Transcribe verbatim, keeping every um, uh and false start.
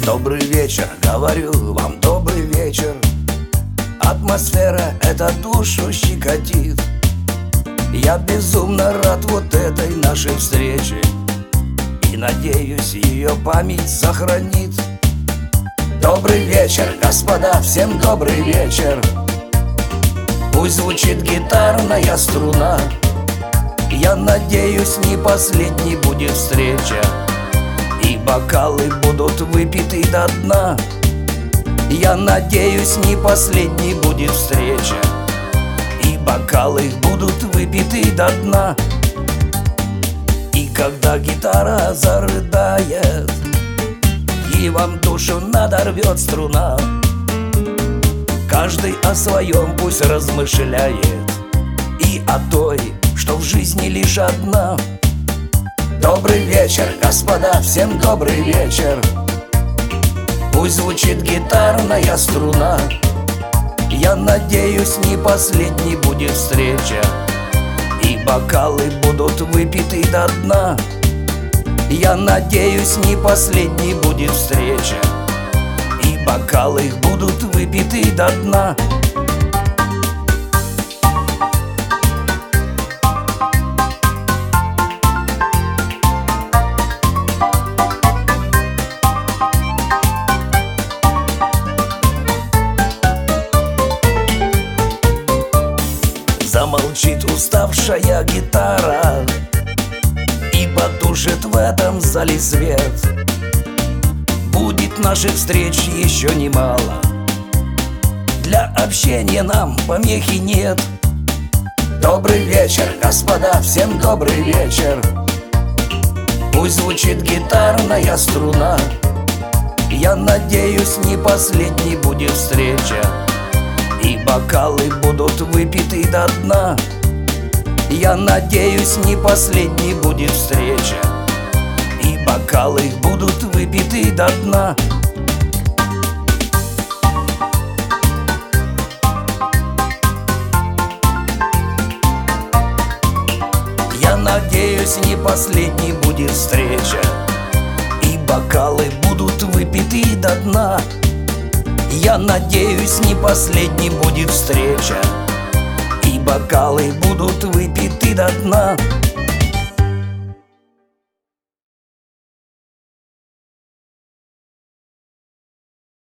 Добрый вечер, говорю вам, добрый вечер. Атмосфера эта душу щекотит. Я безумно рад вот этой нашей встрече и надеюсь, ее память сохранит. Добрый вечер, господа, всем добрый вечер. Пусть звучит гитарная струна. Я надеюсь, не последней будет встреча, и бокалы будут выпиты до дна. Я надеюсь, не последней будет встреча, и бокалы будут выпиты до дна. И когда гитара зарыдает, и вам душу надорвет струна, каждый о своем пусть размышляет, и о той, что в жизни лишь одна. Добрый вечер, господа, всем добрый вечер. Пусть звучит гитарная струна. Я надеюсь, не последней будет встреча, и бокалы будут выпиты до дна. Я надеюсь, не последней будет встреча, и бокалы будут выпиты до дна. Замолчит уставшая гитара, и потушит в этом зале свет. Будет наших встреч еще немало, для общения нам помехи нет. Добрый вечер, господа, всем добрый вечер. Пусть звучит гитарная струна. Я надеюсь, не последней будет встреча, и бокалы будут выпиты до дна. Я надеюсь, не последней будет встреча, и бокалы будут выпиты до дна. Я надеюсь, не последней будет встреча, и бокалы будут выпиты до дна. Я надеюсь, не последней будет встреча, и бокалы будут выпиты до дна.